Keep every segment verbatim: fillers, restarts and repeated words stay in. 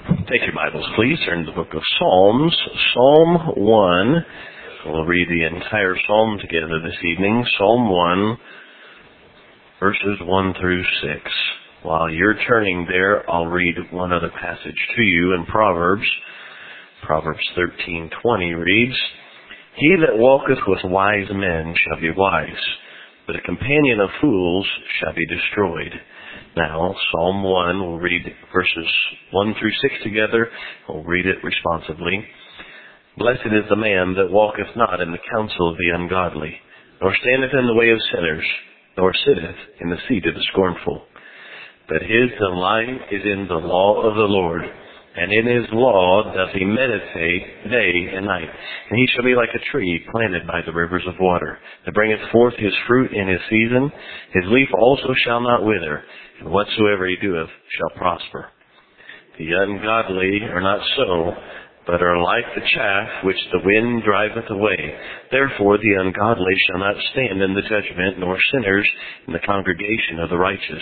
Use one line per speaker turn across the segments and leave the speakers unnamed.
Take your Bibles, please. Turn to the book of Psalms, Psalm one. We'll read the entire psalm together this evening. Psalm one, verses one through six. While you're turning there, I'll read one other passage to you in Proverbs. Proverbs thirteen twenty reads, "He that walketh with wise men shall be wise, but a companion of fools shall be destroyed." Now, Psalm one, we'll read verses one through six together. We'll read it responsively. "Blessed is the man that walketh not in the counsel of the ungodly, nor standeth in the way of sinners, nor sitteth in the seat of the scornful. But his delight is in the law of the Lord, and in his law doth he meditate day and night. And he shall be like a tree planted by the rivers of water, that bringeth forth his fruit in his season. His leaf also shall not wither, and whatsoever he doeth shall prosper. The ungodly are not so, but are like the chaff which the wind driveth away. Therefore the ungodly shall not stand in the judgment, nor sinners in the congregation of the righteous.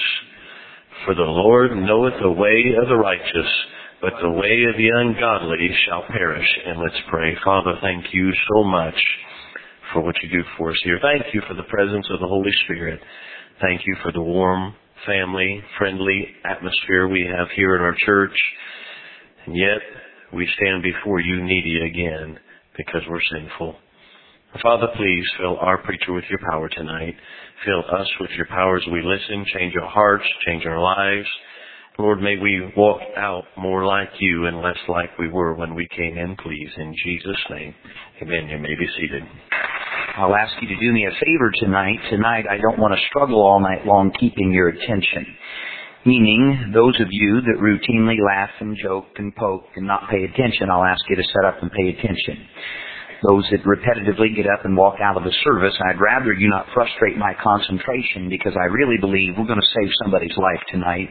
For the Lord knoweth the way of the righteous, but the way of the ungodly shall perish." And let's pray. Father, thank you so much for what you do for us here. Thank you for the presence of the Holy Spirit. Thank you for the warm, family, friendly atmosphere we have here at our church. And yet, we stand before you needy again because we're sinful. Father, please fill our preacher with your power tonight. Fill us with your power as we listen. Change our hearts, change our lives. Lord, may we walk out more like you and less like we were when we came in, please. In Jesus' name, amen. You may be seated.
I'll ask you to do me a favor tonight. Tonight, I don't want to struggle all night long keeping your attention. Meaning, those of you that routinely laugh and joke and poke and not pay attention, I'll ask you to set up and pay attention. Those that repetitively get up and walk out of the service, I'd rather you not frustrate my concentration, because I really believe we're going to save somebody's life tonight.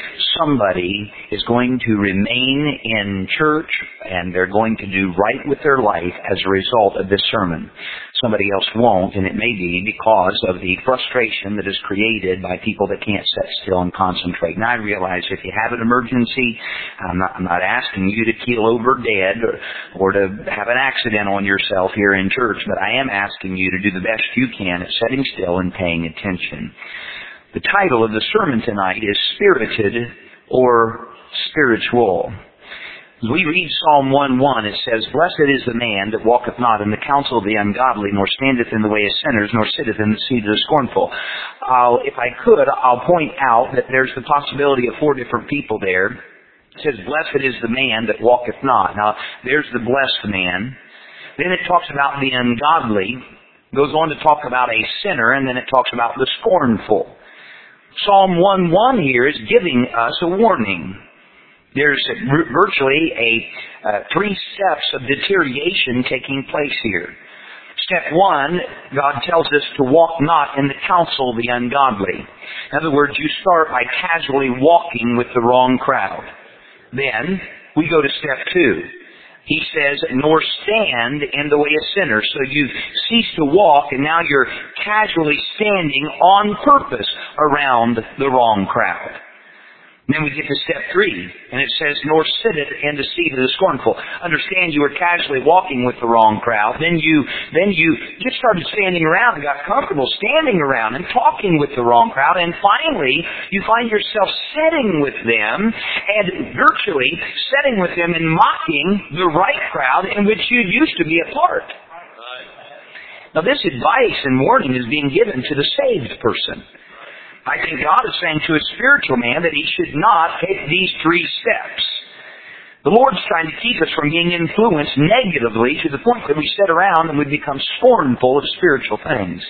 Somebody is going to remain in church, and they're going to do right with their life as a result of this sermon. Somebody else won't, and it may be because of the frustration that is created by people that can't sit still and concentrate. And I realize if you have an emergency, I'm not, I'm not asking you to keel over dead or, or to have an accident on yourself here in church, but I am asking you to do the best you can at sitting still and paying attention. The title of the sermon tonight is Spirited or Spiritual. As we read Psalm one one, it says, "Blessed is the man that walketh not in the counsel of the ungodly, nor standeth in the way of sinners, nor sitteth in the seat of the scornful." I'll, if I could, I'll point out that there's the possibility of four different people there. It says, "Blessed is the man that walketh not." Now, there's the blessed man. Then it talks about the ungodly, goes on to talk about a sinner, and then it talks about the scornful. Psalm one one here is giving us a warning. There's virtually a uh, three steps of deterioration taking place here. Step one, God tells us to walk not in the counsel of the ungodly. In other words, you start by casually walking with the wrong crowd. Then we go to step two. He says, "Nor stand in the way of sinners." So you cease to walk, and now you're casually standing on purpose around the wrong crowd. Then we get to step three, and it says, "Nor sitteth in the seat of the scornful." Understand, you were casually walking with the wrong crowd. Then you, then you just started standing around and got comfortable standing around and talking with the wrong crowd. And finally, you find yourself sitting with them and virtually sitting with them and mocking the right crowd in which you used to be a part. Now, this advice and warning is being given to the saved person. I think God is saying to a spiritual man that he should not take these three steps. The Lord's trying to keep us from being influenced negatively to the point that we sit around and we become scornful of spiritual things.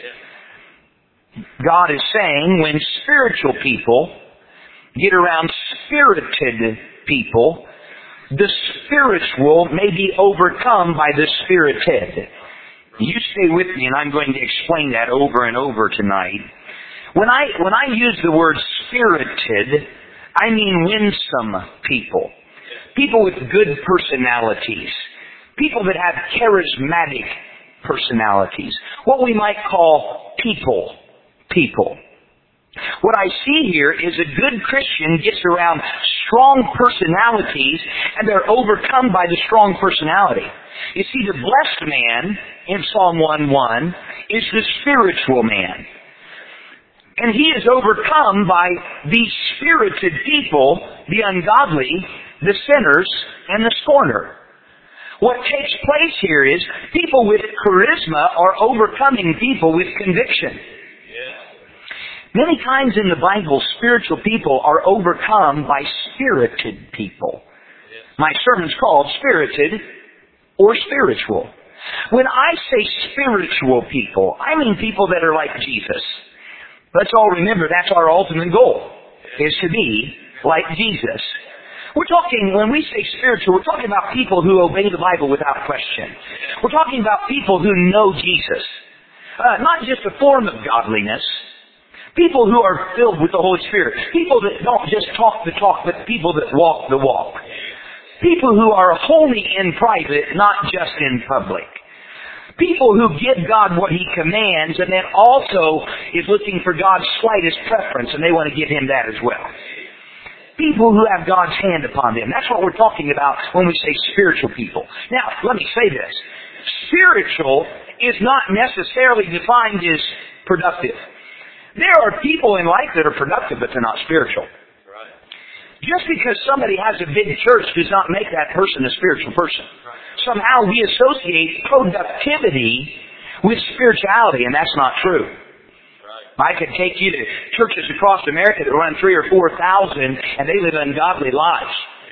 God is saying when spiritual people get around spirited people, the spiritual may be overcome by the spirited. You stay with me, and I'm going to explain that over and over tonight. When I when I use the word spirited, I mean winsome people. People with good personalities. People that have charismatic personalities. What we might call people. People. What I see here is a good Christian gets around strong personalities, and they're overcome by the strong personality. You see, the blessed man in Psalm one one is the spiritual man. And he is overcome by these spirited people, the ungodly, the sinners, and the scorner. What takes place here is people with charisma are overcoming people with conviction. Many times in the Bible, spiritual people are overcome by spirited people. My sermon's called Spirited or Spiritual. When I say spiritual people, I mean people that are like Jesus. Let's all remember that's our ultimate goal, is to be like Jesus. We're talking, when we say spiritual, we're talking about people who obey the Bible without question. We're talking about people who know Jesus. Uh, not just a form of godliness. People who are filled with the Holy Spirit. People that don't just talk the talk, but people that walk the walk. People who are holy in private, not just in public. People who give God what He commands and then also is looking for God's slightest preference and they want to give Him that as well. People who have God's hand upon them. That's what we're talking about when we say spiritual people. Now, let me say this. Spiritual is not necessarily defined as productive. There are people in life that are productive, but they're not spiritual. Right. Just because somebody has a big church does not make that person a spiritual person. Right. Somehow we associate productivity with spirituality, and that's not true. Right. I could take you to churches across America that run three or four thousand, and they live ungodly lives.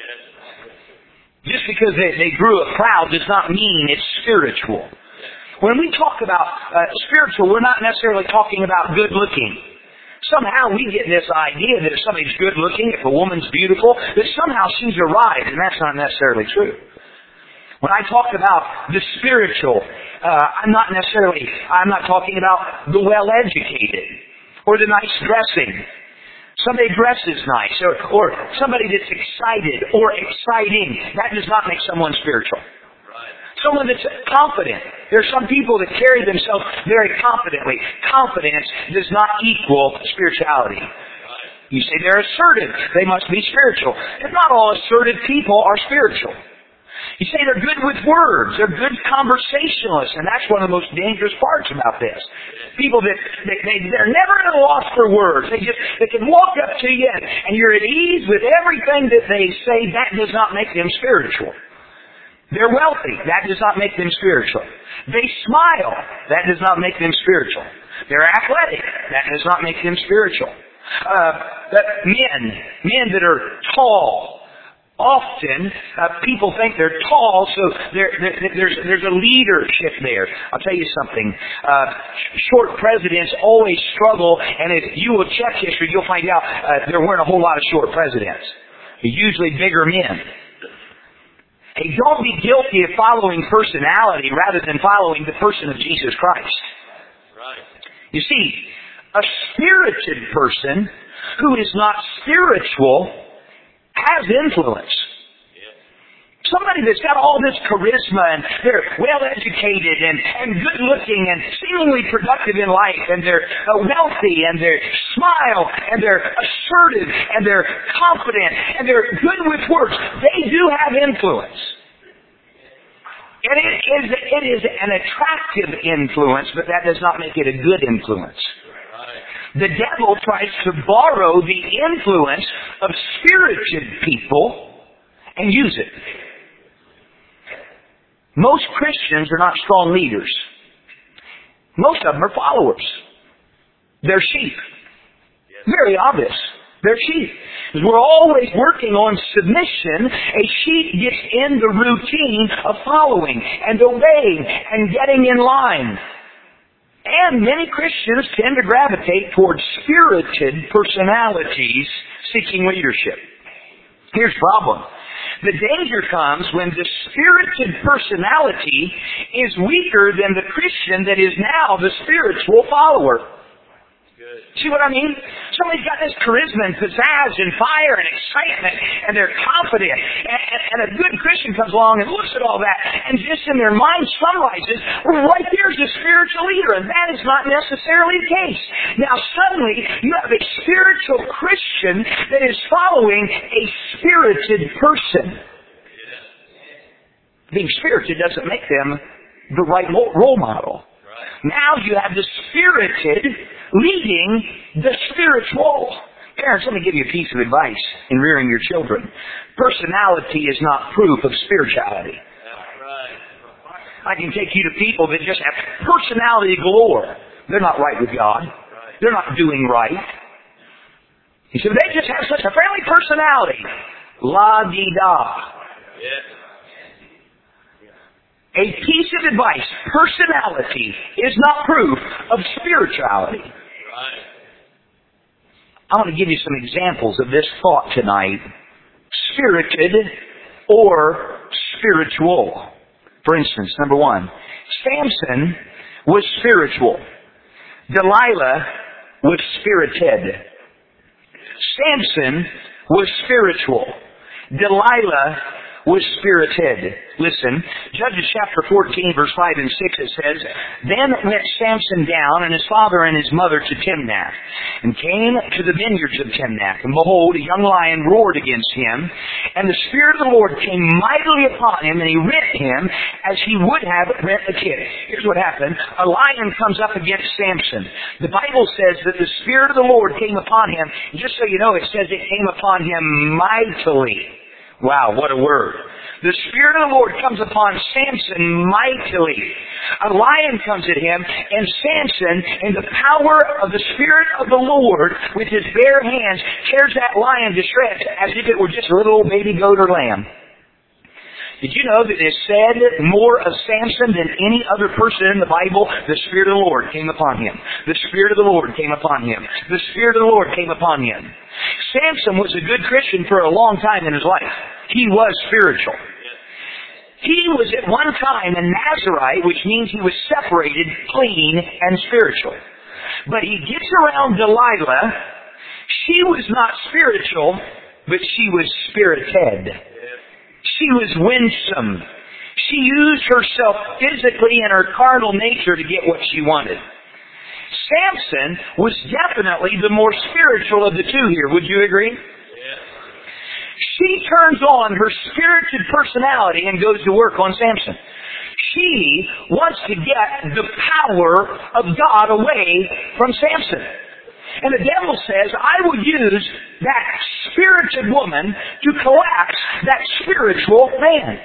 Yes. Just because they, they grew up proud does not mean it's spiritual. When we talk about uh, spiritual, we're not necessarily talking about good looking. Somehow we get this idea that if somebody's good looking, if a woman's beautiful, that somehow she's arrived, and that's not necessarily true. When I talk about the spiritual, uh, I'm not necessarily, I'm not talking about the well-educated, or the nice dressing. Somebody dresses nice, or, or somebody that's excited, or exciting. That does not make someone spiritual. Someone that's confident. There are some people that carry themselves very confidently. Confidence does not equal spirituality. You say they're assertive. They must be spiritual. But not all assertive people are spiritual. You say they're good with words. They're good conversationalists. And that's one of the most dangerous parts about this. People that, they, they, they're never at a loss for words. They just, they can walk up to you and, and you're at ease with everything that they say. That does not make them spiritual. They're wealthy. That does not make them spiritual. They smile. That does not make them spiritual. They're athletic. That does not make them spiritual. Uh, men, men that are tall. Often, uh, people think they're tall, so there, there, there's, there's a leadership there. I'll tell you something. Uh, short presidents always struggle, and if you will check history, you'll find out uh, there weren't a whole lot of short presidents. Usually bigger men. Hey, don't be guilty of following personality rather than following the person of Jesus Christ. Right. You see, a spirited person who is not spiritual has influence. Yeah. Somebody that's got all this charisma and they're well-educated and, and good-looking and seemingly productive in life and they're uh, wealthy and they smile and they're assertive and they're confident and they're good with words. They do have influence. And it is, it is an attractive influence, but that does not make it a good influence. The devil tries to borrow the influence of spirited people and use it. Most Christians are not strong leaders. Most of them are followers. They're sheep. Very obvious. They're sheep. We're always working on submission. A sheep gets in the routine of following and obeying and getting in line. And many Christians tend to gravitate towards spirited personalities seeking leadership. Here's the problem. The danger comes when the spirited personality is weaker than the Christian that is now the spiritual follower. See what I mean? Somebody's got this charisma and pizzazz and fire and excitement, and they're confident. And, and, and a good Christian comes along and looks at all that, and just in their mind summarizes, right there's a spiritual leader, and that is not necessarily the case. Now suddenly, you have a spiritual Christian that is following a spirited person. Being spirited doesn't make them the right role model. Now you have the spirited leading the spiritual. Parents, let me give you a piece of advice in rearing your children. Personality is not proof of spirituality. I can take you to people that just have personality galore. They're not right with God. They're not doing right. He said, they just have such a friendly personality. La-di-da. A piece of advice, personality is not proof of spirituality. Right. I want to give you some examples of this thought tonight. Spirited or spiritual. For instance, number one, Samson was spiritual. Delilah was spirited. Samson was spiritual. Delilah was spirited. Listen, Judges chapter fourteen, verse five and six, it says, Then went Samson down, and his father and his mother to Timnath, and came to the vineyards of Timnath. And behold, a young lion roared against him, and the Spirit of the Lord came mightily upon him, and he rent him as he would have rent a kid. Here's what happened. A lion comes up against Samson. The Bible says that the Spirit of the Lord came upon him. And just so you know, it says it came upon him mightily. Wow, what a word. The Spirit of the Lord comes upon Samson mightily. A lion comes at him, and Samson, in the power of the Spirit of the Lord, with his bare hands, tears that lion to shreds as if it were just a little baby goat or lamb. Did you know that it is said more of Samson than any other person in the Bible? The Spirit of the Lord came upon him. The Spirit of the Lord came upon him. The Spirit of the Lord came upon him. Samson was a good Christian for a long time in his life. He was spiritual. He was at one time a Nazirite, which means he was separated, clean, and spiritual. But he gets around Delilah. She was not spiritual, but she was spirited. She was winsome. She used herself physically and her carnal nature to get what she wanted. Samson was definitely the more spiritual of the two here. Would you agree? Yeah. She turns on her spirited personality and goes to work on Samson. She wants to get the power of God away from Samson. And the devil says, I will use that spirited woman to collapse that spiritual man.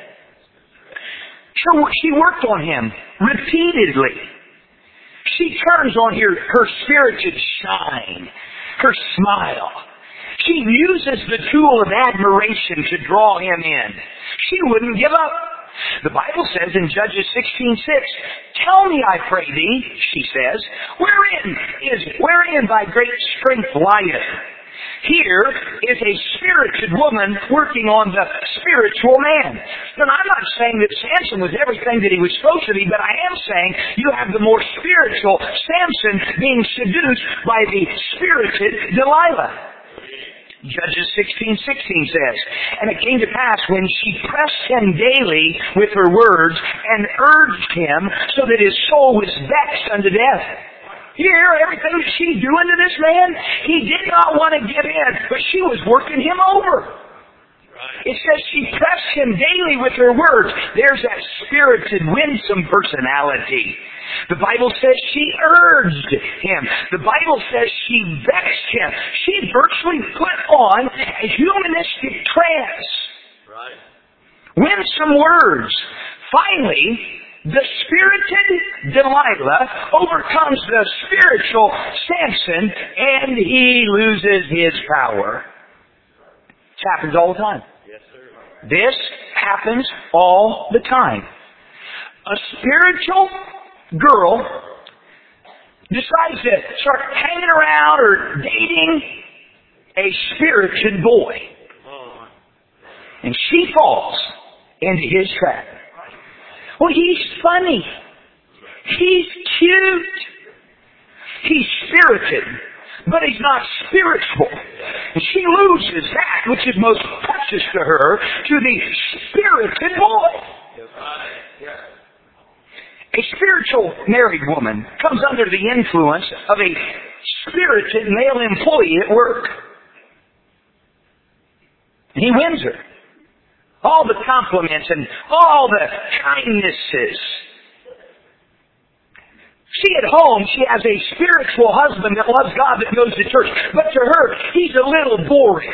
So she worked on him repeatedly. She turns on her, her spirited shine, her smile. She uses the tool of admiration to draw him in. She wouldn't give up. The Bible says in Judges sixteen six, Tell me, I pray thee, she says, wherein is wherein thy great strength lieth? Here is a spirited woman working on the spiritual man. Now, I'm not saying that Samson was everything that he was supposed to be, but I am saying you have the more spiritual Samson being seduced by the spirited Delilah. Judges sixteen sixteen says, And it came to pass when she pressed him daily with her words and urged him so that his soul was vexed unto death. You hear everything that she's doing to this man? He did not want to give in, but she was working him over. It says she pressed him daily with her words. There's that spirited, winsome personality. The Bible says she urged him. The Bible says she vexed him. She virtually put on a humanistic trance. Right. Winsome words. Finally, the spirited Delilah overcomes the spiritual Samson, and he loses his power. This happens all the time. Yes, sir. This happens all the time. A spiritual girl decides to start hanging around or dating a spirited boy. And she falls into his trap. Well, he's funny. He's cute. He's spirited. but he's not spiritual. And she loses that which is most precious to her to the spirited boy. A spiritual married woman comes under the influence of a spirited male employee at work. And he wins her. All the compliments and all the kindnesses. She at home, she has a spiritual husband that loves God, that goes to church. But to her, he's a little boring.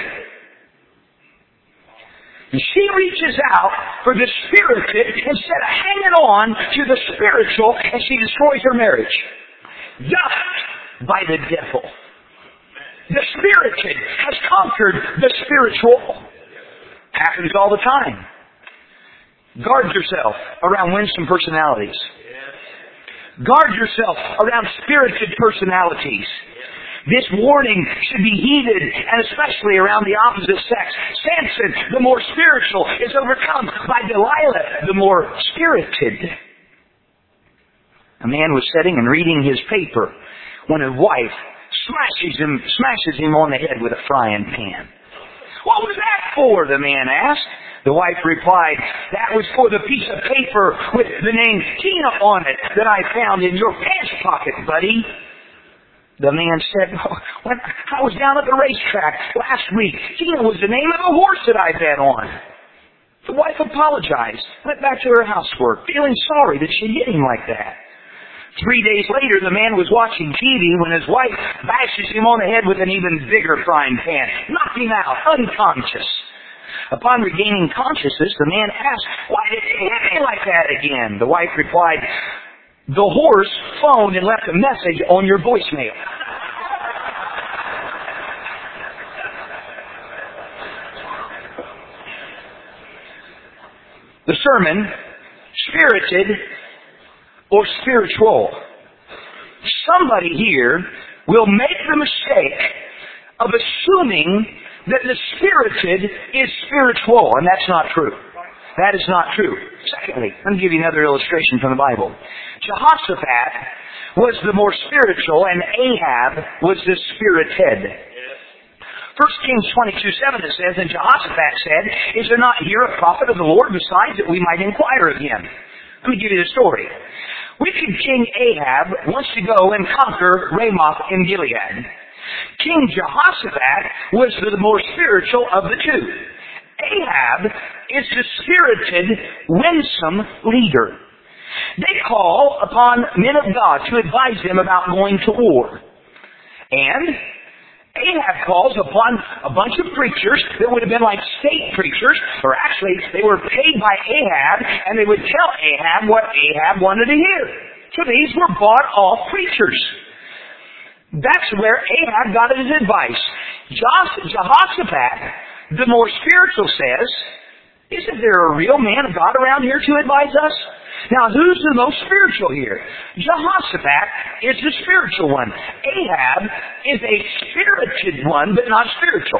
And she reaches out for the spirited instead of hanging on to the spiritual, and she destroys her marriage. Just by the devil. The spirited has conquered the spiritual. Happens all the time. Guard yourself around winsome personalities. Guard yourself around spirited personalities. This warning should be heeded, and especially around the opposite sex. Samson, the more spiritual, is overcome by Delilah, the more spirited. A man was sitting and reading his paper when his wife smashes him, smashes him on the head with a frying pan. What was that for? The man asked. The wife replied, that was for the piece of paper with the name Tina on it that I found in your pants pocket, buddy. The man said, oh, when I was down at the racetrack last week, Tina was the name of the horse that I bet on. The wife apologized, went back to her housework, feeling sorry that she did him like that. Three days later, the man was watching T V when his wife bashes him on the head with an even bigger frying pan, knocked him out, unconscious. Upon regaining consciousness, the man asked, why did it hit me like that again? The wife replied, the horse phoned and left a message on your voicemail. The sermon, spirited or spiritual. Somebody here will make the mistake of assuming that the spirited is spiritual, and that's not true. That is not true. Secondly, let me give you another illustration from the Bible. Jehoshaphat was the more spiritual, and Ahab was the spirited. First Kings twenty-two seven it says, and Jehoshaphat said, is there not here a prophet of the Lord besides that we might inquire of him? Let me give you the story. Wicked King Ahab wants to go and conquer Ramoth in Gilead. King Jehoshaphat was the more spiritual of the two. Ahab is the spirited, winsome leader. They call upon men of God to advise them about going to war. And Ahab calls upon a bunch of preachers that would have been like state preachers, or actually they were paid by Ahab, and they would tell Ahab what Ahab wanted to hear. So these were bought-off preachers. That's where Ahab got his advice. Jehoshaphat, the more spiritual, says, isn't there a real man of God around here to advise us? Now, who's the most spiritual here? Jehoshaphat is the spiritual one. Ahab is a spirited one, but not spiritual.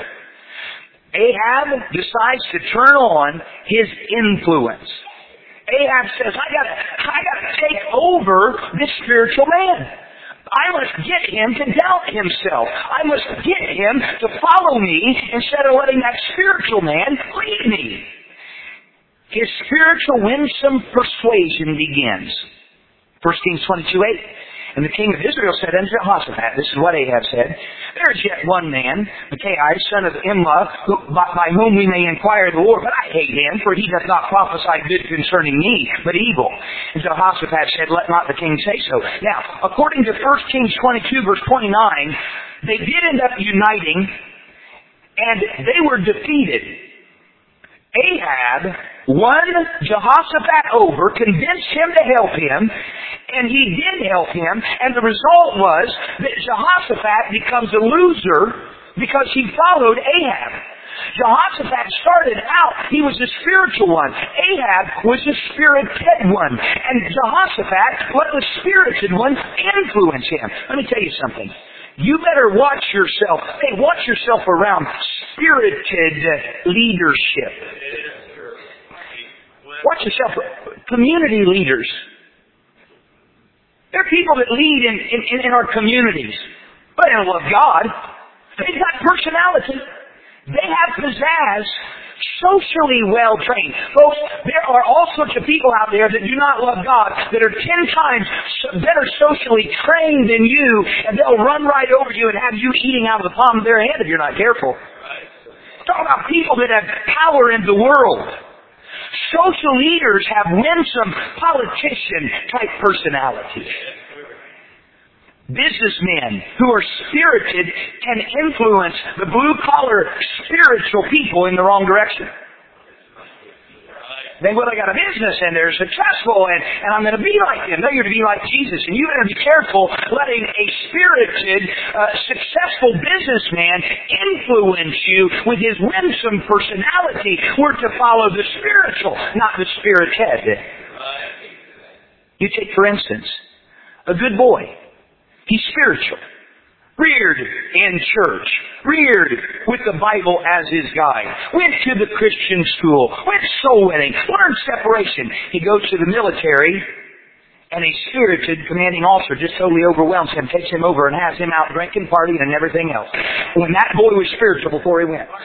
Ahab decides to turn on his influence. Ahab says, I gotta, I gotta take over this spiritual man. I must get him to doubt himself. I must get him to follow me instead of letting that spiritual man lead me. His spiritual winsome persuasion begins. First Kings twenty-two eight. And the king of Israel said unto Jehoshaphat, this is what Ahab said, there is yet one man, Micaiah, son of Imlah, who, by, by whom we may inquire the Lord, but I hate him, for he doth not prophesy good concerning me, but evil. And Jehoshaphat said, let not the king say so. Now, according to First Kings twenty-two, verse twenty-nine, they did end up uniting, and they were defeated. Ahab won Jehoshaphat over, convinced him to help him, and he did help him, and the result was that Jehoshaphat becomes a loser because he followed Ahab. Jehoshaphat started out, he was the spiritual one. Ahab was the spirited one. And Jehoshaphat let the spirited one influence him. Let me tell you something. You better watch yourself. Hey, watch yourself around spirited leadership. Watch yourself. Community leaders. There are people that lead in, in, in our communities. But they don't love God. They've got personality. They have pizzazz. Socially well trained. Folks, there are all sorts of people out there that do not love God, that are ten times better socially trained than you, and they'll run right over you and have you eating out of the palm of their hand if you're not careful. Talk about people that have power in the world. Social leaders have winsome politician-type personalities. Businessmen who are spirited can influence the blue-collar spiritual people in the wrong direction. They, well, they got a business and they're successful and, and I'm going to be like them. No, you're to be like Jesus. And you better be careful letting a spirited, uh, successful businessman influence you with his winsome personality. We're to follow the spiritual, not the spirit head. You take, for instance, a good boy. He's spiritual. Reared in church. Reared with the Bible as his guide. Went to the Christian school. Went soul winning. Learned separation. He goes to the military, and a spirited commanding officer just totally overwhelms him, takes him over, and has him out drinking, partying, and everything else. When that boy was spiritual before he went.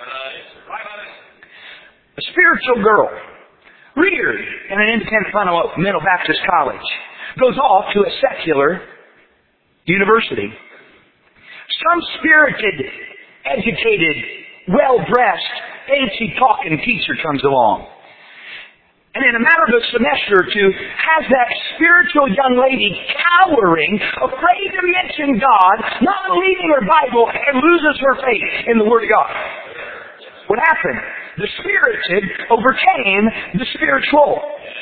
A spiritual girl. Reared in an independent fundamental Baptist college. Goes off to a secular university. Some spirited, educated, well-dressed, fancy-talking teacher comes along. And in a matter of a semester or two, has that spiritual young lady cowering, afraid to mention God, not believing her Bible, and loses her faith in the Word of God. What happened? The spirited overcame the spiritual.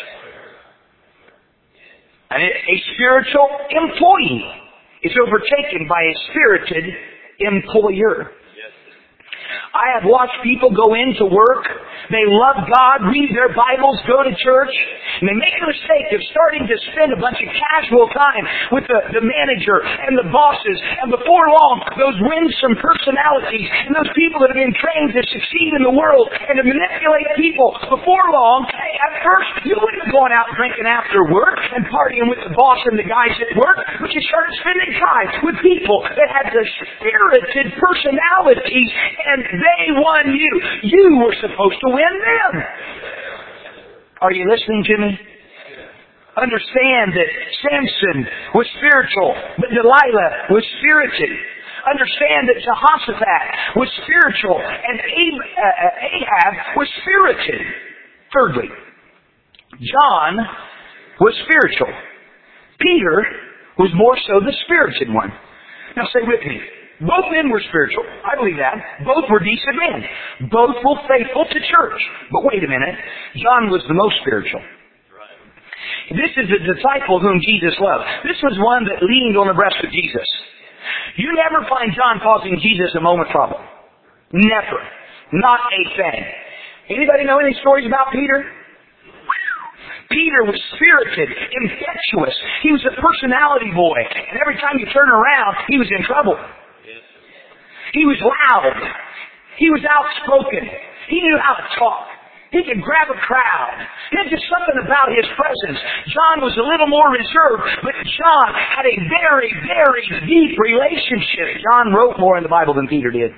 And a spiritual employee is overtaken by a spirited employer. I have watched people go into work. They love God, read their Bibles, go to church, and they make the mistake of starting to spend a bunch of casual time with the, the manager and the bosses. And before long, those winsome personalities and those people that have been trained to succeed in the world and to manipulate people, before long, at first you wouldn't have gone out drinking after work and partying with the boss and the guys at work, but you started spending time with people that had the spirited personalities, and they won you. You were supposed to win them. Are you listening to me? Understand that Samson was spiritual, but Delilah was spirited. Understand that Jehoshaphat was spiritual, and Ahab was spirited. Thirdly, John was spiritual. Peter was more so the spirited one. Now say with me. Both men were spiritual. I believe that. Both were decent men. Both were faithful to church. But wait a minute. John was the most spiritual. This is the disciple whom Jesus loved. This was one that leaned on the breast of Jesus. You never find John causing Jesus a moment's trouble. Never. Not a thing. Anybody know any stories about Peter? Peter was spirited, impetuous. He was a personality boy. And every time you turn around, he was in trouble. He was loud. He was outspoken. He knew how to talk. He could grab a crowd. There's just something about his presence. John was a little more reserved, but John had a very, very deep relationship. John wrote more in the Bible than Peter did.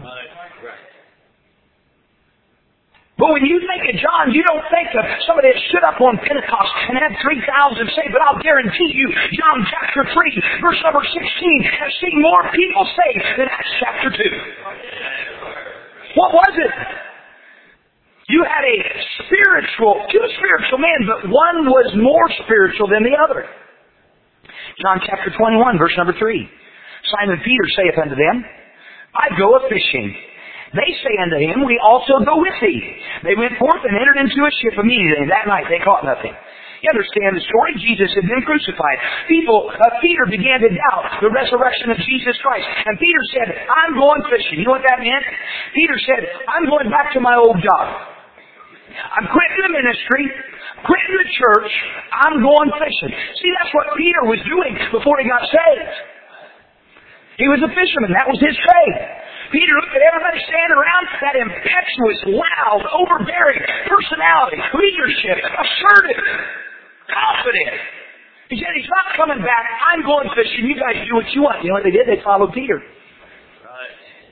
But when you think of John, you don't think of somebody that stood up on Pentecost and had three thousand saved. But I'll guarantee you, John chapter three, verse number sixteen, has seen more people saved than Acts chapter two. What was it? You had a spiritual, two spiritual men, but one was more spiritual than the other. John chapter twenty-one, verse number three. Simon Peter saith unto them, I go a-fishing. They say unto him, we also go with thee. They went forth and entered into a ship immediately. That night they caught nothing. You understand the story? Jesus had been crucified. People, uh, Peter began to doubt the resurrection of Jesus Christ. And Peter said, I'm going fishing. You know what that meant? Peter said, I'm going back to my old job. I'm quitting the ministry, quitting the church. I'm going fishing. See, that's what Peter was doing before he got saved. He was a fisherman. That was his trade. Peter looked at everybody standing around, that impetuous, loud, overbearing personality, leadership, assertive, confident. He said, he's not coming back. I'm going fishing. You guys do what you want. You know what they did? They followed Peter.
Right.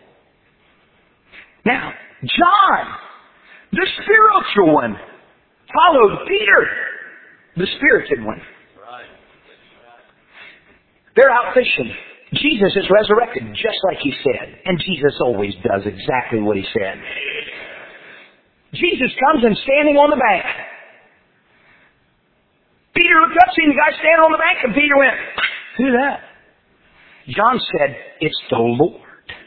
Now, John, the spiritual one, followed Peter, the spirited one.
Right.
They're out fishing. Jesus is resurrected just like He said. And Jesus always does exactly what He said. Jesus comes and standing on the bank. Peter looked up, seen the guy standing on the bank, and Peter went, who's that? John said, it's the Lord.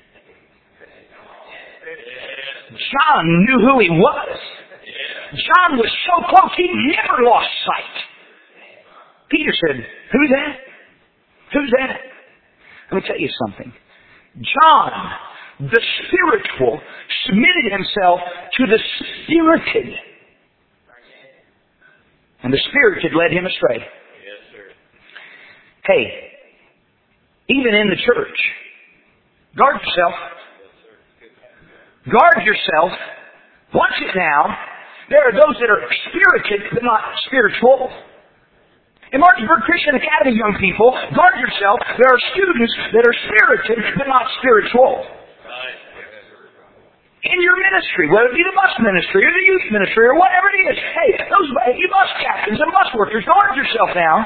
John knew who He was. John was so close, he never lost sight. Peter said, who's that? Who's that? Let me tell you something. John, the spiritual, submitted himself to the spirited. And the spirited led him astray.
Yes, sir.
Hey, even in the church, guard yourself. Guard yourself. Watch it now. There are those that are spirited but not spiritual. In Martinsburg Christian Academy, young people, guard yourself. There are students that are spirited but not spiritual. In your ministry, whether it be the bus ministry or the youth ministry or whatever it is, hey, those you bus captains and bus workers, guard yourself now.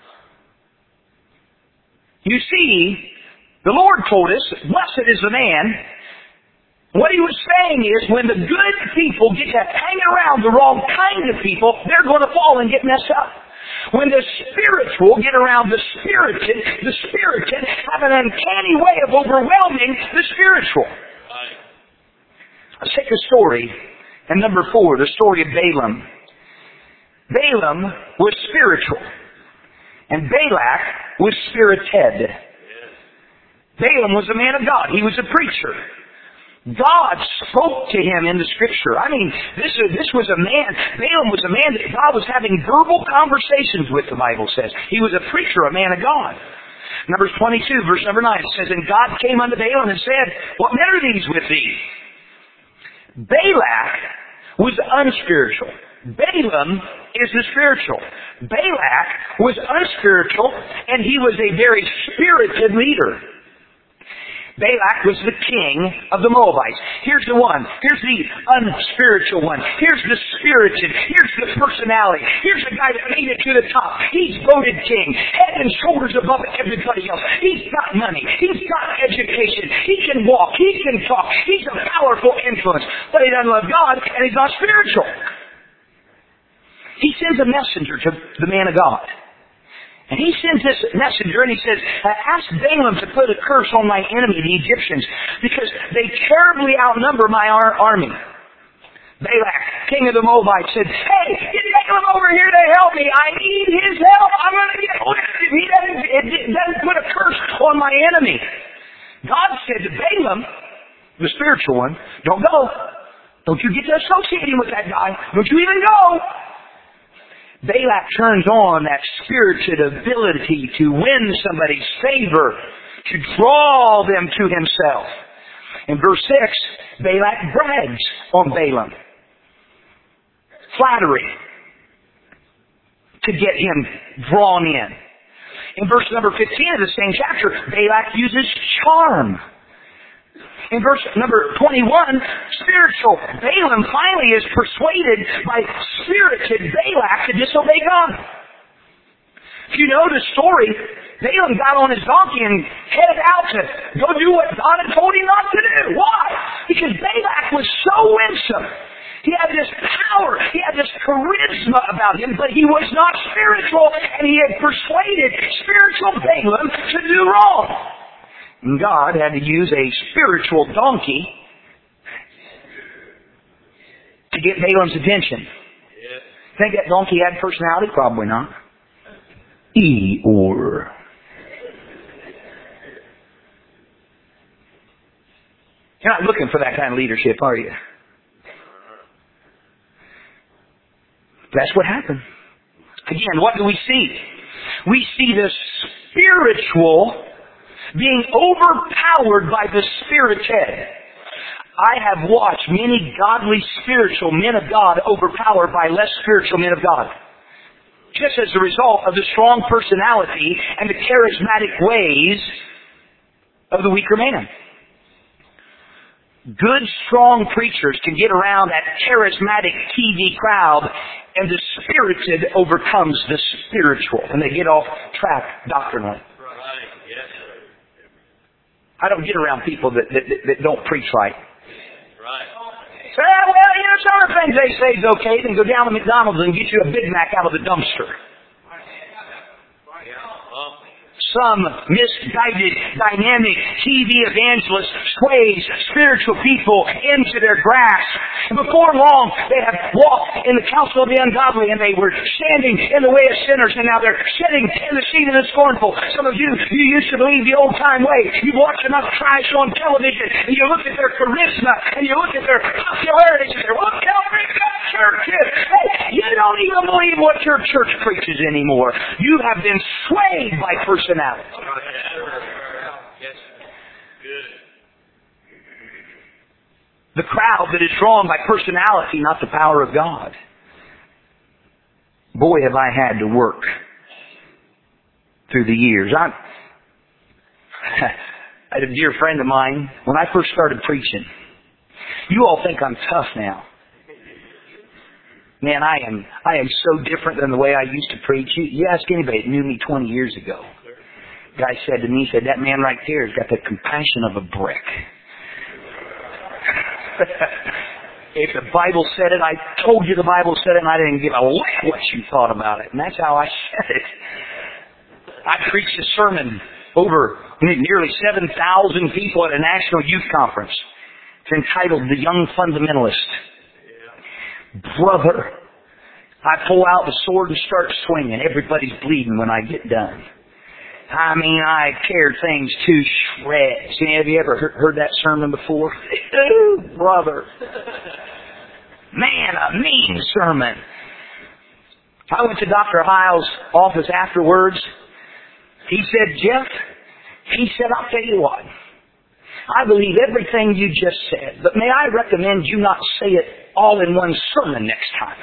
You see, the Lord told us, blessed is the man. What He was saying is, when the good people get to hang around the wrong kind of people, they're going to fall and get messed up. When the spiritual get around the spirited, the spirited have an uncanny way of overwhelming the spiritual. Let's take a story, and number four, the story of Balaam. Balaam was spiritual, and Balak was spirited. Balaam was a man of God. He was a preacher. God spoke to him in the Scripture. I mean, this, this was a man, Balaam was a man that God was having verbal conversations with, the Bible says. He was a preacher, a man of God. Numbers twenty-two, verse number nine, it says, and God came unto Balaam and said, what men are these with thee? Balak was unspiritual. Balaam is the spiritual. Balak was unspiritual, and he was a very spirited leader. Balak was the king of the Moabites. Here's the one. Here's the unspiritual one. Here's the spirited. Here's the personality. Here's the guy that made it to the top. He's voted king. Head and shoulders above everybody else. He's got money. He's got education. He can walk. He can talk. He's a powerful influence. But he doesn't love God, and he's not spiritual. He sends a messenger to the man of God. And he sends this messenger and he says, ask Balaam to put a curse on my enemy, the Egyptians, because they terribly outnumber my ar- army. Balak, king of the Moabites, said, hey, get Balaam over here to help me. I need his help. I'm going to get lifted. He doesn't, it doesn't put a curse on my enemy. God said to Balaam, the spiritual one, don't go. Don't you get to associating with that guy. Don't you even go. Balak turns on that spirited ability to win somebody's favor, to draw them to himself. In verse six, Balak brags on Balaam. Flattery. To get him drawn in. In verse number fifteen of the same chapter, Balak uses charm. In verse number twenty-one, spiritual Balaam finally is persuaded by spirited Balak to disobey God. If you know the story, Balaam got on his donkey and headed out to go do what God had told him not to do. Why? Because Balak was so winsome. He had this power, he had this charisma about him, but he was not spiritual, and he had persuaded spiritual Balaam to do wrong. And God had to use a spiritual donkey to get Balaam's attention. Think that donkey had personality? Probably not. Eeyore. You're not looking for that kind of leadership, are you? That's what happened. Again, what do we see? We see the spiritual being overpowered by the spirited. I have watched many godly spiritual men of God overpowered by less spiritual men of God. just as a result of the strong personality and the charismatic ways of the weaker man. Good, strong preachers can get around that charismatic T V crowd, and the spirited overcomes the spiritual, and they get off track doctrinally.
Right. Yes.
I don't get around people that, that, that don't preach right.
Right.
Say, ah, well, you know, some of the things they say is okay, then go down to McDonald's and get you a Big Mac out of the dumpster. Some misguided, dynamic T V evangelist sways spiritual people into their grasp. And before long, they have walked in the counsel of the ungodly, and they were standing in the way of sinners, and now they're sitting in the seat of the scornful. Some of you, you used to believe the old-time way. You watch enough trash on television, and you look at their charisma, and you look at their popularity, and you say, look how big that church is. Hey, you don't even believe what your church preaches anymore. You have been swayed by personality.
Yes. Good.
The crowd that is drawn by personality, not the power of God. Boy, have I had to work through the years. I, I had a dear friend of mine, when I first started preaching. You all think I'm tough now. Man, I am I am so different than the way I used to preach. You, you ask anybody that knew me twenty years ago. The guy said to me, he said, that man right there has got the compassion of a brick. If the Bible said it, I told you the Bible said it, and I didn't give a lick what you thought about it. And that's how I said it. I preached a sermon over nearly seven thousand people at a national youth conference. It's entitled The Young Fundamentalist. Brother, I pull out the sword and start swinging. Everybody's bleeding when I get done. I mean, I tear things to shreds. Have you ever heard that sermon before? Ooh, brother. Man, a mean sermon. I went to Doctor Heil's office afterwards. He said, Jeff, he said, I'll tell you what. I believe everything you just said, but may I recommend you not say it all in one sermon next time.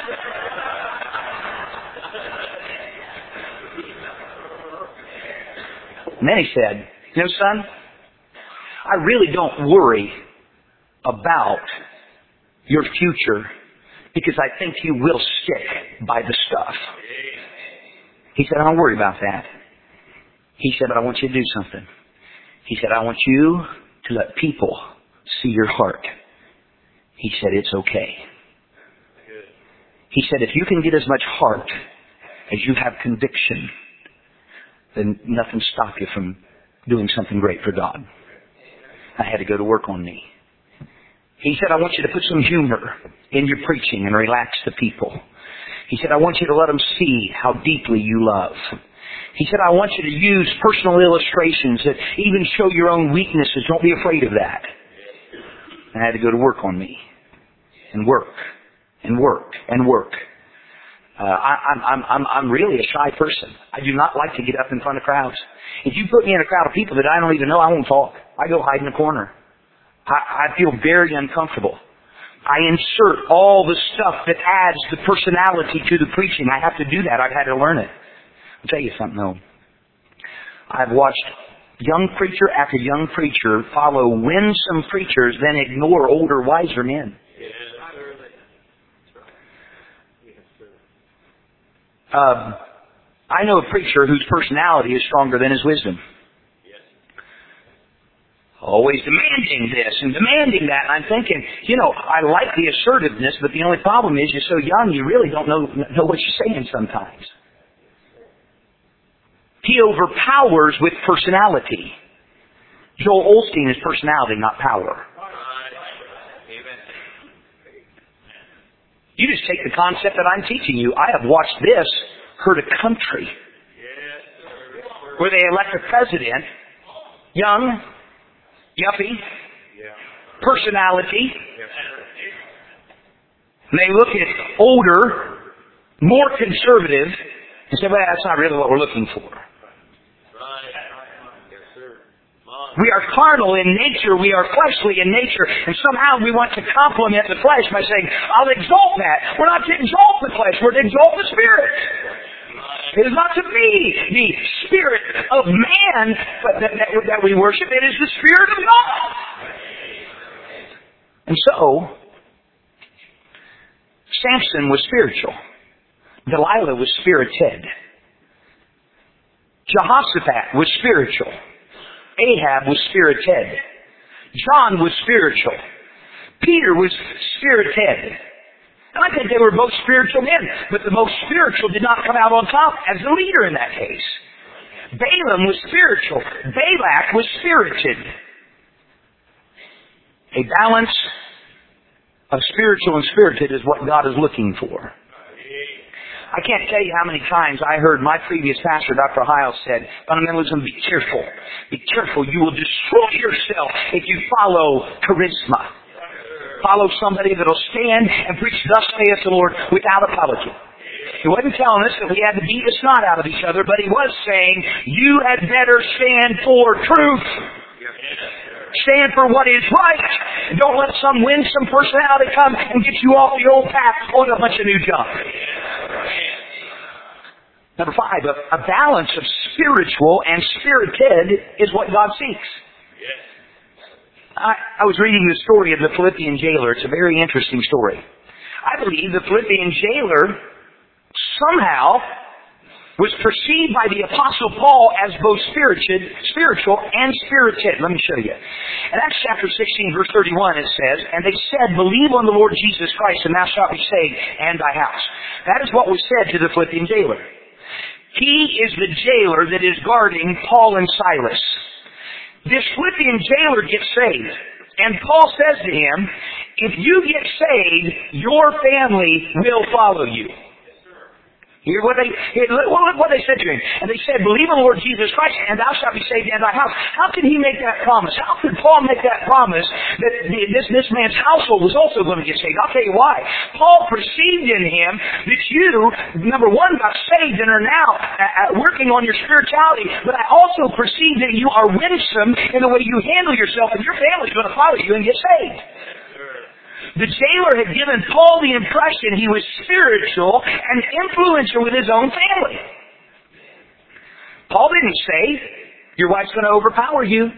And then he said, you know, son, I really don't worry about your future because I think you will stick by the stuff. He said, I don't worry about that. He said, but I want you to do something. He said, I want you to let people see your heart. He said, it's okay. He said, if you can get as much heart as you have conviction, then nothing stop you from doing something great for God. I had to go to work on me. He said, I want you to put some humor in your preaching and relax the people. He said, I want you to let them see how deeply you love. He said, I want you to use personal illustrations that even show your own weaknesses. Don't be afraid of that. And I had to go to work on me. And work. And work. And work. Uh, I, I'm, I'm, I'm, I'm really a shy person. I do not like to get up in front of crowds. If you put me in a crowd of people that I don't even know, I won't talk. I go hide in a corner. I, I feel very uncomfortable. I insert all the stuff that adds the personality to the preaching. I have to do that. I've had to learn it. I'll tell you something though. I've watched young preacher after young preacher follow winsome preachers, then ignore older, wiser men. Um, I know a preacher whose personality is stronger than his wisdom. Always demanding this and demanding that. And I'm thinking, you know, I like the assertiveness, but the only problem is you're so young, you really don't know, know what you're saying sometimes. He overpowers with personality. Joel Osteen is personality, not power. You just take the concept that I'm teaching you. I have watched this, heard a country where they elect a president, young, yuppie, personality. And they look at older, more conservative, and say, well, that's not really what we're looking for. We are carnal in nature. We are fleshly in nature. And somehow we want to complement the flesh by saying, I'll exalt that. We're not to exalt the flesh. We're to exalt the Spirit. It is not to be the spirit of man but that, that, that we worship. It is the Spirit of God. And so, Samson was spiritual. Delilah was spirited. Jehoshaphat was spiritual. Ahab was spirited. John was spiritual. Peter was spirited. And I think they were both spiritual men, but the most spiritual did not come out on top as the leader in that case. Balaam was spiritual. Balak was spirited. A balance of spiritual and spirited is what God is looking for. I can't tell you how many times I heard my previous pastor, Doctor Heil, said, fundamentalism, be careful. Be careful. You will destroy yourself if you follow charisma. Follow somebody that will stand and preach, thus saith the Lord, without apology. He wasn't telling us that we had to beat the snot out of each other, but he was saying, you had better stand for truth. Stand for what is right. And don't let some winsome personality come and get you off the old path on a bunch of new junk. Number five, a, a balance of spiritual and spirited is what God seeks. I, I was reading the story of the Philippian jailer. It's a very interesting story. I believe the Philippian jailer somehow was perceived by the Apostle Paul as both spirited, spiritual and spirited. Let me show you. In Acts chapter sixteen, verse thirty-one, it says, and they said, believe on the Lord Jesus Christ, and thou shalt be saved, and thy house. That is what was said to the Philippian jailer. He is the jailer that is guarding Paul and Silas. This Philippian jailer gets saved. And Paul says to him, if you get saved, your family will follow you. Hear what they, look what they said to him. And they said, believe in the Lord Jesus Christ, and thou shalt be saved in thy house. How could he make that promise? How could Paul make that promise that this, this man's household was also going to get saved? I'll tell you why. Paul perceived in him that you, number one, got saved and are now uh, working on your spirituality, but I also perceive that you are winsome in the way you handle yourself, and your family's going to follow you and get saved. The jailer had given Paul the impression he was spiritual and influential with his own family. Paul didn't say, your wife's going to overpower you.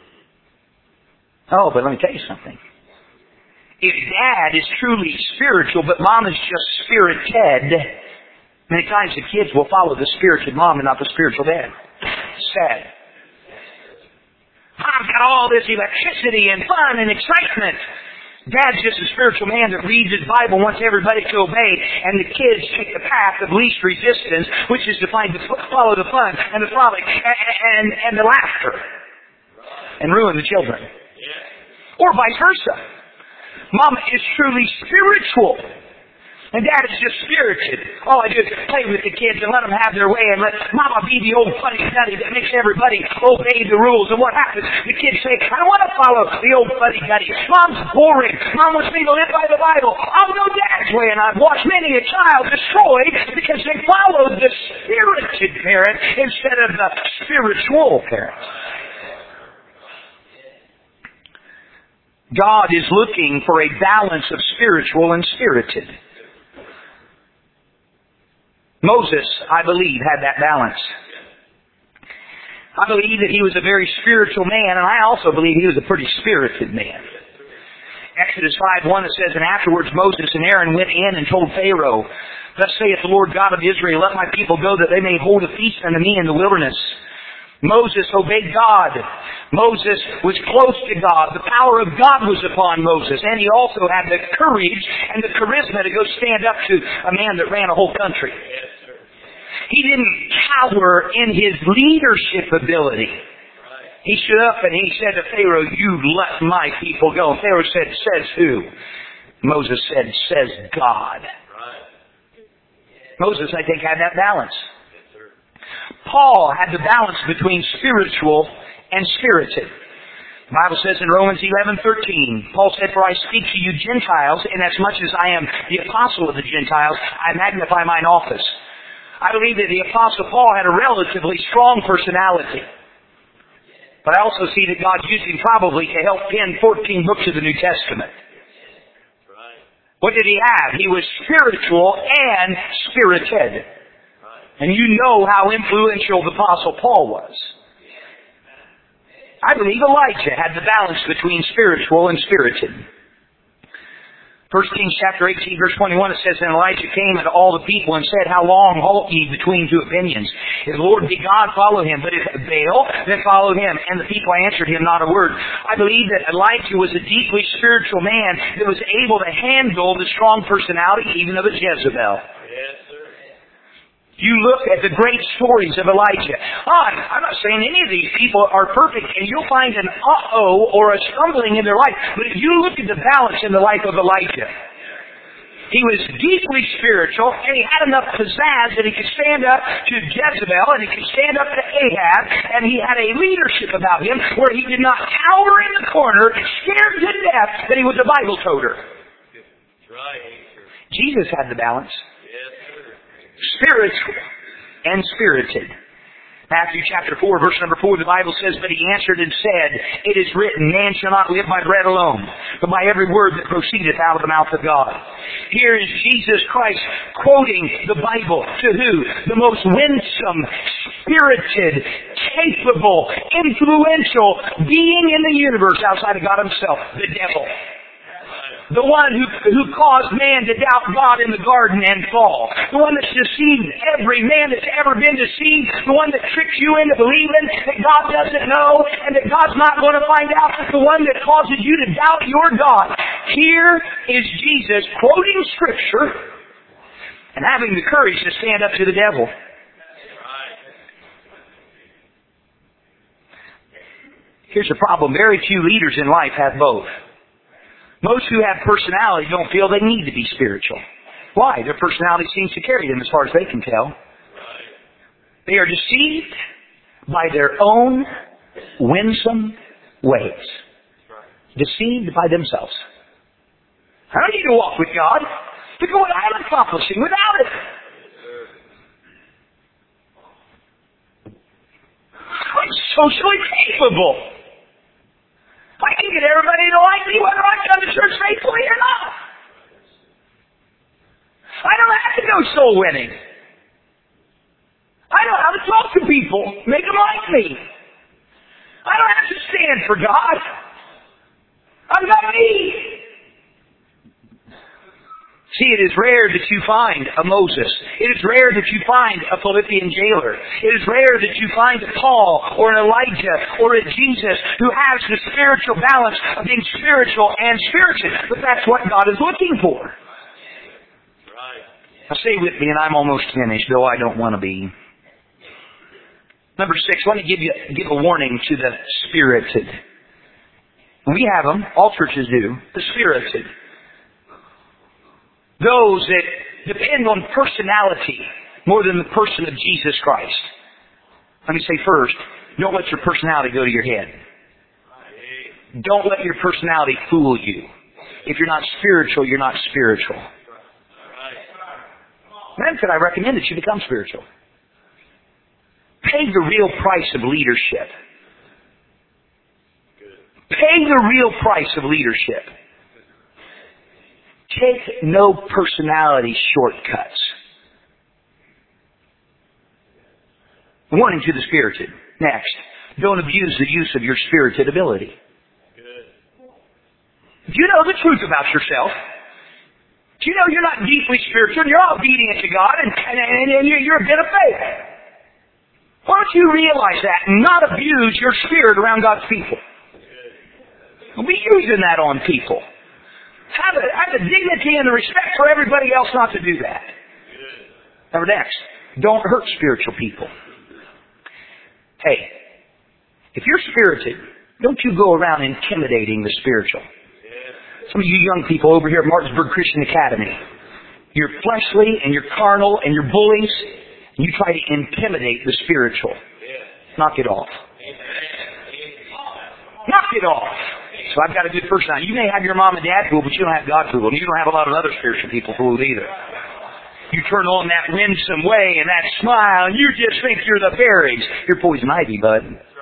Oh, but let me tell you something. If dad is truly spiritual, but mom is just spirited, many times the kids will follow the spirited mom and not the spiritual dad. Sad. Mom's got all this electricity and fun and excitement. Dad's just a spiritual man that reads his Bible, wants everybody to obey, and the kids take the path of least resistance, which is to find the, follow the fun and the frolic and, and, and the laughter, and ruin the children. Or vice versa. Mom is truly spiritual, and Dad is just spirited. All I do is play with the kids and let them have their way and let Mama be the old funny gutty that makes everybody obey the rules. And what happens? The kids say, I don't want to follow the old funny gutty. Mom's boring. Mom wants me to live by the Bible. I'll go Dad's way. And I've watched many a child destroyed because they followed the spirited parent instead of the spiritual parent. God is looking for a balance of spiritual and spirited. Moses, I believe, had that balance. I believe that he was a very spiritual man, and I also believe he was a pretty spirited man. Exodus five one, it says, and afterwards Moses and Aaron went in and told Pharaoh, thus saith the Lord God of Israel, let my people go that they may hold a feast unto me in the wilderness. Moses obeyed God. Moses was close to God. The power of God was upon Moses. And he also had the courage and the charisma to go stand up to a man that ran a whole country. He didn't cower in his leadership ability. He stood up and he said to Pharaoh, you let my people go. And Pharaoh said, says who? Moses said, says God. Moses, I think, had that balance. Paul had the balance between spiritual and spirited. The Bible says in Romans eleven thirteen, Paul said, for I speak to you Gentiles, inasmuch as I am the apostle of the Gentiles, I magnify mine office. I believe that the Apostle Paul had a relatively strong personality. But I also see that God used him probably to help pen fourteen books of the New Testament. What did he have? He was spiritual and spirited. And you know how influential the Apostle Paul was. I believe Elijah had the balance between spiritual and spirited. First Kings chapter eighteen, verse twenty-one, it says, And Elijah came unto all the people and said, How long halt ye between two opinions? If the Lord be God, follow him. But if Baal, then follow him. And the people answered him not a word. I believe that Elijah was a deeply spiritual man that was able to handle the strong personality even of a Jezebel. Yes, sir. You look at the great stories of Elijah. Oh, I'm not saying any of these people are perfect, and you'll find an uh-oh or a stumbling in their life. But if you look at the balance in the life of Elijah, he was deeply spiritual, and he had enough pizzazz that he could stand up to Jezebel, and he could stand up to Ahab, and he had a leadership about him where he did not cower in the corner, scared to death that he was a Bible toter. Right. Jesus had the balance. Spiritual and spirited. Matthew chapter four, verse number four, the Bible says, But he answered and said, It is written, Man shall not live by bread alone, but by every word that proceedeth out of the mouth of God. Here is Jesus Christ quoting the Bible to who? The most winsome, spirited, capable, influential being in the universe outside of God himself, the devil. The one who, who caused man to doubt God in the garden and fall. The one that's deceived every man that's ever been deceived. The one that tricks you into believing that God doesn't know and that God's not going to find out. The one that causes you to doubt your God. Here is Jesus quoting Scripture and having the courage to stand up to the devil. Here's the problem. Very few leaders in life have both. Most who have personality don't feel they need to be spiritual. Why? Their personality seems to carry them as far as they can tell. They are deceived by their own winsome ways. Deceived by themselves. I don't need to walk with God. Look at what I'm accomplishing without it. I'm socially capable. I can get everybody to like me whether I come to church faithfully or not. I don't have to go soul winning. I know how to talk to people, make them like me. I don't have to stand for God. I'm not me. See, it is rare that you find a Moses. It is rare that you find a Philippian jailer. It is rare that you find a Paul or an Elijah or a Jesus who has the spiritual balance of being spiritual and spirited. But that's what God is looking for. Now stay with me, and I'm almost finished, though I don't want to be. Number six, let me give you give a warning to the spirited. We have them. All churches do. The spirited. Those that depend on personality more than the person of Jesus Christ. Let me say first, don't let your personality go to your head. Don't let your personality fool you. If you're not spiritual, you're not spiritual. Then could I recommend that you become spiritual? Pay the real price of leadership. Pay the real price of leadership. Take no personality shortcuts. Warning to the spirited. Next, don't abuse the use of your spirited ability. If you know the truth about yourself, if you know you're not deeply spiritual, you're not obedient to God, and, and, and you're a bit of faith. Why don't you realize that and not abuse your spirit around God's people? Don't be using that on people. Have, a, have the dignity and the respect for everybody else not to do that. Number next, don't hurt spiritual people. Hey, if you're spirited, don't you go around intimidating the spiritual. Some of you young people over here at Martinsburg Christian Academy, you're fleshly and you're carnal and you're bullies, and you try to intimidate the spiritual. Knock it off. Knock it off. So I've got a good personality. You may have your mom and dad fooled, but you don't have God fooled. And you don't have a lot of other spiritual people fooled either. You turn on that winsome way and that smile, and you just think you're the berries. You're poison ivy, bud.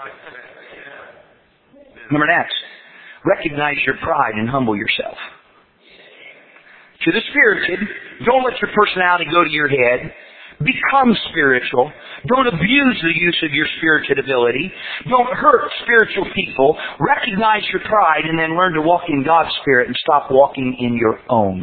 Number next, recognize your pride and humble yourself. To the spirited, don't let your personality go to your head. Become spiritual. Don't abuse the use of your spiritual ability. Don't hurt spiritual people. Recognize your pride and then learn to walk in God's Spirit and stop walking in your own.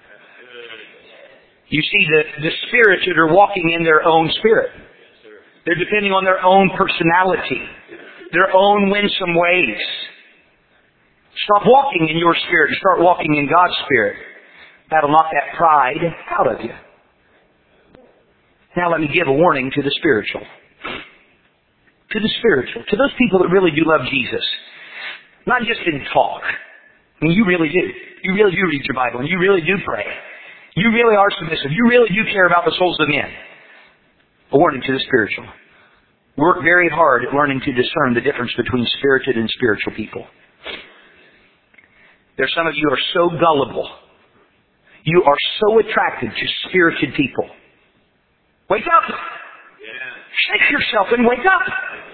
You see, the, the spirits that are walking in their own spirit. They're depending on their own personality, their own winsome ways. Stop walking in your spirit and start walking in God's Spirit. That'll knock that pride out of you. Now let me give a warning to the spiritual. To the spiritual. To those people that really do love Jesus. Not just in talk. I mean, you really do. You really do read your Bible and you really do pray. You really are submissive. You really do care about the souls of men. A warning to the spiritual. Work very hard at learning to discern the difference between spirited and spiritual people. There's some of you who are so gullible. You are so attracted to spirited people. Wake up! Yeah. Shake yourself and wake up!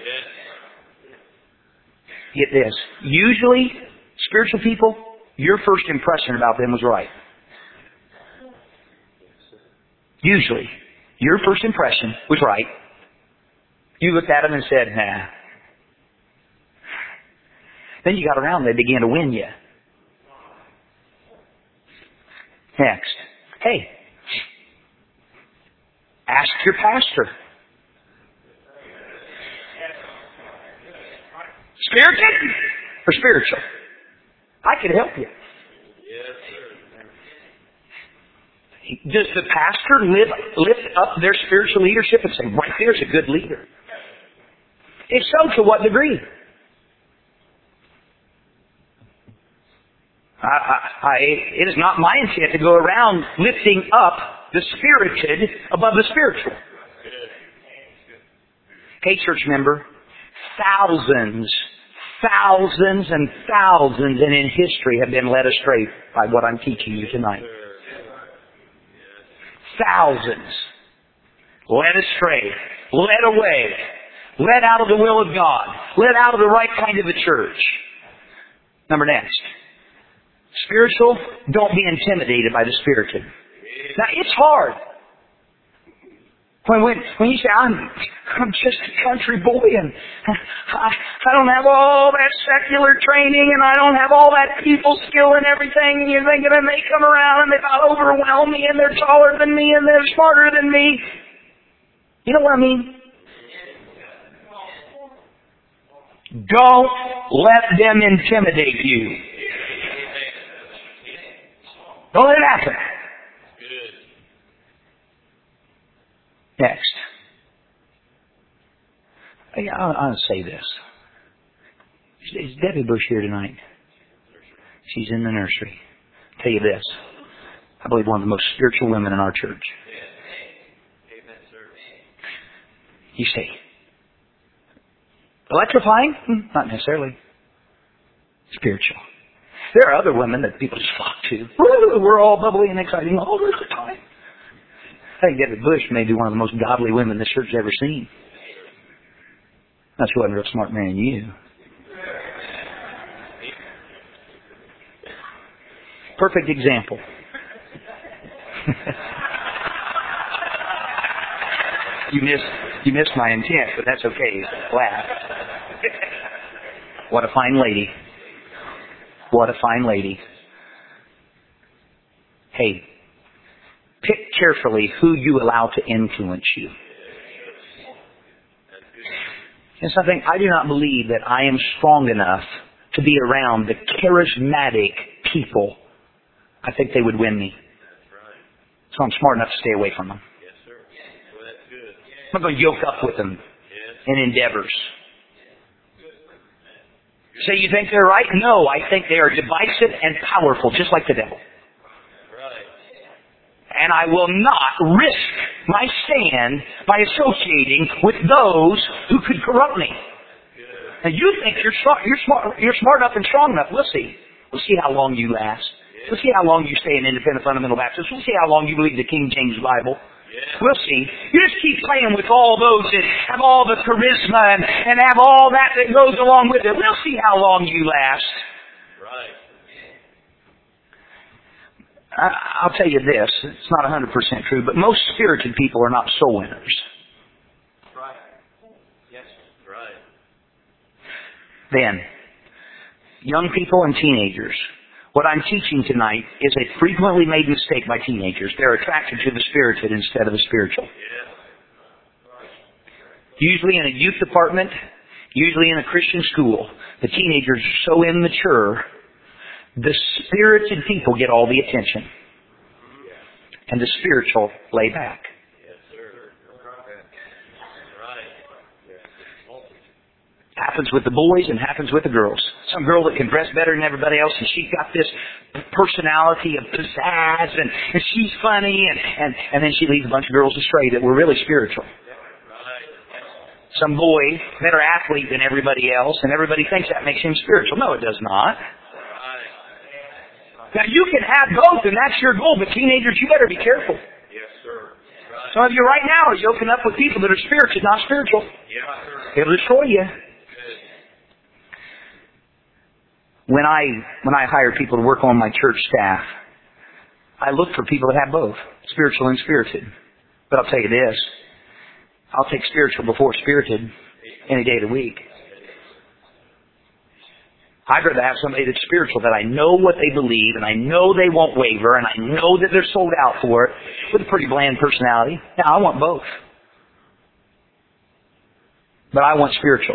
Yeah. Get this. Usually, spiritual people, your first impression about them was right. Usually, your first impression was right. You looked at them and said, nah. Then you got around, they began to win you. Next. Hey. Ask your pastor. Spirited or spiritual? I can help you. Does the pastor live, lift up their spiritual leadership and say, right there's a good leader? If so, to what degree? I, I, I, it is not my intent to go around lifting up the spirited above the spiritual. Hey, church member, thousands, thousands and thousands and in history have been led astray by what I'm teaching you tonight. Thousands. Led astray. Led away. Led out of the will of God. Led out of the right kind of a church. Number next. Spiritual, don't be intimidated by the spirited. Now, it's hard. When, when, when you say, I'm, I'm just a country boy and I, I don't have all that secular training and I don't have all that people skill and everything, and you're thinking and they come around and they about overwhelm me and they're taller than me and they're smarter than me. You know what I mean? Don't let them intimidate you. Don't let it happen. Next. I'll, I'll say this. Is Debbie Bush here tonight? She's in the nursery. I'll tell you this. I believe one of the most spiritual women in our church. You say, electrifying? Not necessarily. Spiritual. There are other women that people just flock to. We're all bubbly and exciting all the time. I think Debbie Bush may be one of the most godly women this church has ever seen. That's wasn't a real smart man, you. Perfect example. you missed you missed my intent, but that's okay. Laugh. What a fine lady. What a fine lady. Hey, pick carefully who you allow to influence you. And something, I do not believe that I am strong enough to be around the charismatic people. I think they would win me. So I'm smart enough to stay away from them. I'm not going to yoke up with them in endeavors. Say you think they're right? No, I think they are divisive and powerful, just like the devil. And I will not risk my stand by associating with those who could corrupt me. Now you think you're smart, you're smart, you're smart enough and strong enough. We'll see. We'll see how long you last. We'll see how long you stay an independent fundamental Baptist. We'll see how long you believe the King James Bible. We'll see. You just keep playing with all those that have all the charisma and, and have all that that goes along with it. We'll see how long you last. I, I'll tell you this, it's not one hundred percent true, but most spirited people are not soul winners.
Right. Yes, right.
Then, young people and teenagers. What I'm teaching tonight is a frequently made mistake by teenagers. They're attracted to the spirited instead of the spiritual. Usually in a youth department, usually in a Christian school, the teenagers are so immature, the spirited people get all the attention. And the spiritual lay back. Happens with the boys and happens with the girls. Some girl that can dress better than everybody else, and she's got this personality of pizzazz, and, and she's funny, and, and, and then she leads a bunch of girls astray that were really spiritual. Some boy, better athlete than everybody else, and everybody thinks that makes him spiritual. No, it does not. Now, you can have both, and that's your goal, but teenagers, you better be careful.
Yes, sir.
Some of you right now are yoking up with people that are spiritual, not spiritual.
Yes, sir.
It'll destroy you. When I when I hire people to work on my church staff, I look for people that have both, spiritual and spirited. But I'll tell you this, I'll take spiritual before spirited any day of the week. I'd rather have somebody that's spiritual, that I know what they believe, and I know they won't waver, and I know that they're sold out for it, with a pretty bland personality. Now, I want both. But I want spiritual.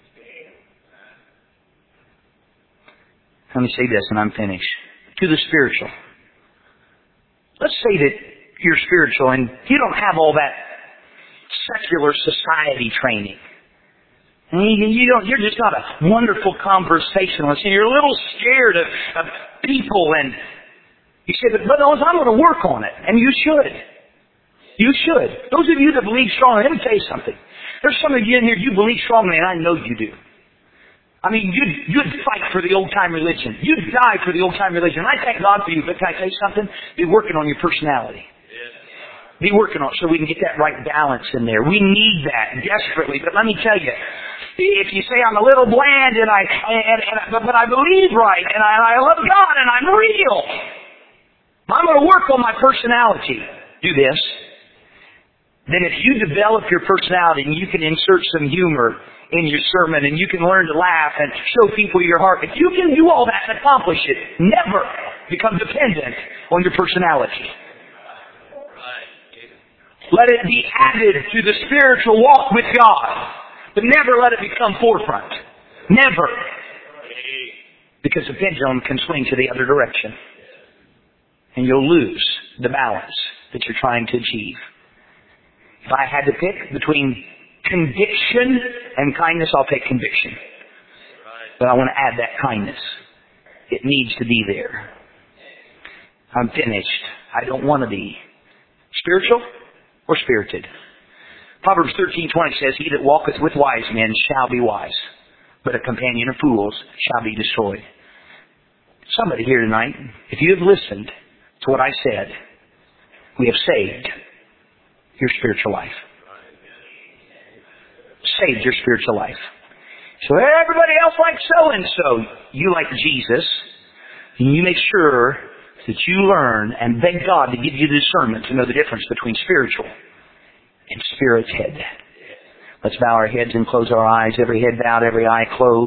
Let me say this and I'm finished. To the spiritual. Let's say that you're spiritual and you don't have all that secular society training. And you, you don't, you're just not a wonderful conversationalist and you're a little scared of, of people, and you say, but, but I'm going to work on it. And you should. You should. Those of you that believe strongly, let me tell you something. There's some of you in here, you believe strongly, and I know you do. I mean, you'd, you'd fight for the old-time religion. You'd die for the old-time religion. I thank God for you, but can I tell you something? Be working on your personality. Be working on it so we can get that right balance in there. We need that desperately. But let me tell you, if you say I'm a little bland and I, and, and, but, but I believe right and I, I love God and I'm real, I'm going to work on my personality. Do this. Then if you develop your personality and you can insert some humor in your sermon and you can learn to laugh and show people your heart, if you can do all that and accomplish it, never become dependent on your personality. Let it be added to the spiritual walk with God, but never let it become forefront. Never. Because the pendulum can swing to the other direction. And you'll lose the balance that you're trying to achieve. If I had to pick between conviction and kindness, I'll pick conviction. But I want to add that kindness. It needs to be there. I'm finished. I don't want to be spiritual or spirited. Proverbs thirteen twenty says, he that walketh with wise men shall be wise, but a companion of fools shall be destroyed. Somebody here tonight, if you have listened to what I said, we have saved your spiritual life. Saved your spiritual life. So everybody else likes so-and-so. You like Jesus, and you make sure that you learn and beg God to give you discernment to know the difference between spiritual and spirited. Let's bow our heads and close our eyes. Every head bowed, every eye closed.